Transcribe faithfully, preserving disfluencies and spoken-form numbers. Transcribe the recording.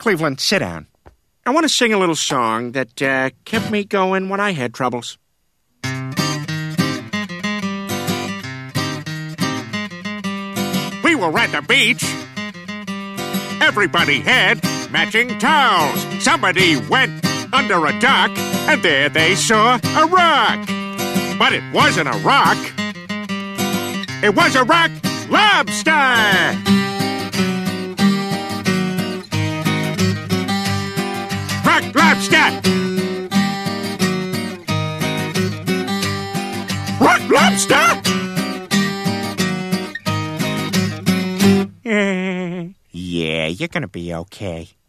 Cleveland, sit down. I want to sing a little song that uh, kept me going when I had troubles. We were at the beach. Everybody had matching towels. Somebody went under a dock, and there they saw a rock. But it wasn't a rock. It was a rock lobster. Rock lobster. Rock lobster. Yeah, you're gonna be okay.